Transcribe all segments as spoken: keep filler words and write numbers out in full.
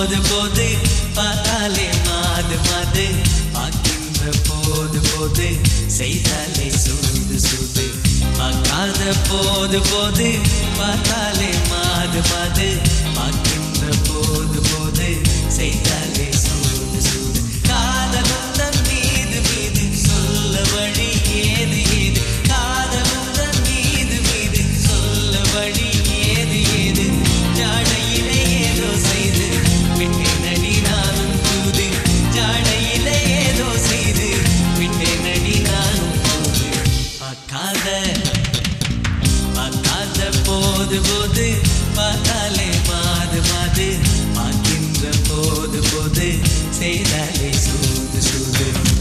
போது போது பார்த்தாலே மாது மாது பார்க்கின்ற போது போது செய்தாலே சூது சூது பார்க்காத போது போது பார்த்தாலே மாது மாது பார்க்கின்ற போது போது செய்தாலே சூது சூது காதலுந்தன் மீது மீது சொல்ல வழி ஏது ஏது காதலுந்தன் மீது மீது சொல்ல வழி ஏது ஏது ஜாடையிலே ஏதோ செய்து விட்டேனடி நானும் தூது ஜாடையிலே ஏதோ செய்து விட்டேனடி நானும் தூது பார்க்காத பார்க்காத போது போது பார்த்தாலே மாது மாது பார்க்கின்ற போது போது செய்தாலே சூது சூது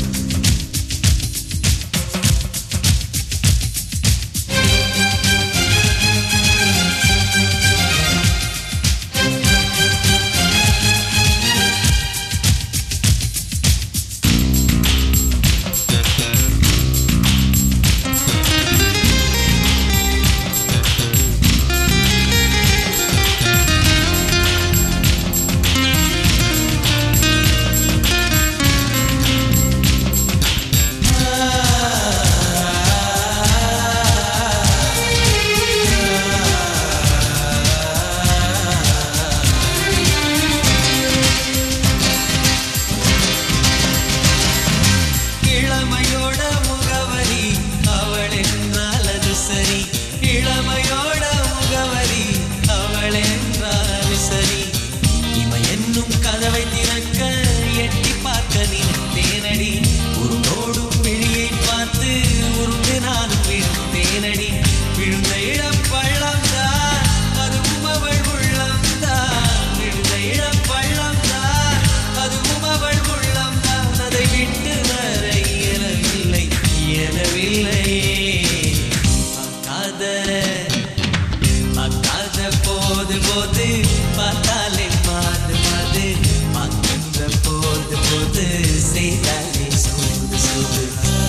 கதவை திறக்க எட்டி பார்க்க நினைத்தேனடி உருண்டோடும் விழியை பார்த்து உருண்டு நானும் விழுந்தேனடி விழுந்த இடம் பள்ளம் தான் அதுவும் அவள் உள்ளம் தான் விழுந்த இடம் பள்ளம் தான் அதுவும் அவள் உள்ளம் தான் அதை விட்டு வர இயலவில்லை இயலவில்லையே பார்க்காத பார்க்காத போது போது பார்த்தாலே மாது மாது பார்க்கின்ற போது போது செய்தாலே சூது சூது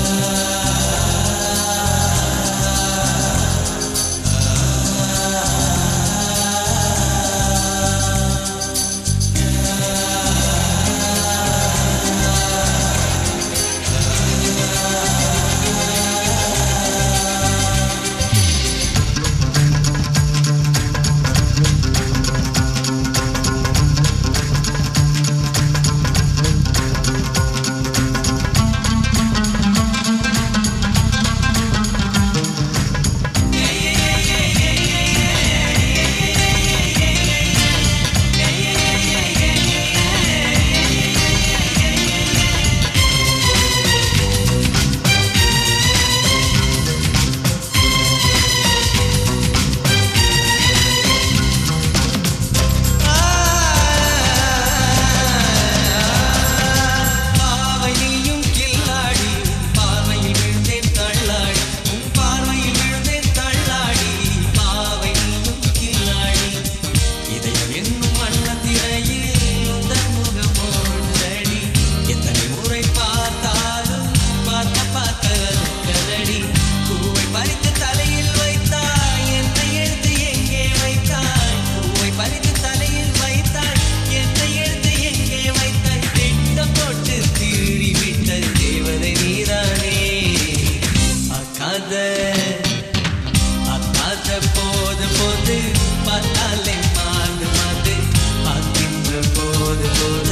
பார்க்காத போது போது பார்த்தாலே மாது மாது பார்க்கின்ற போது போது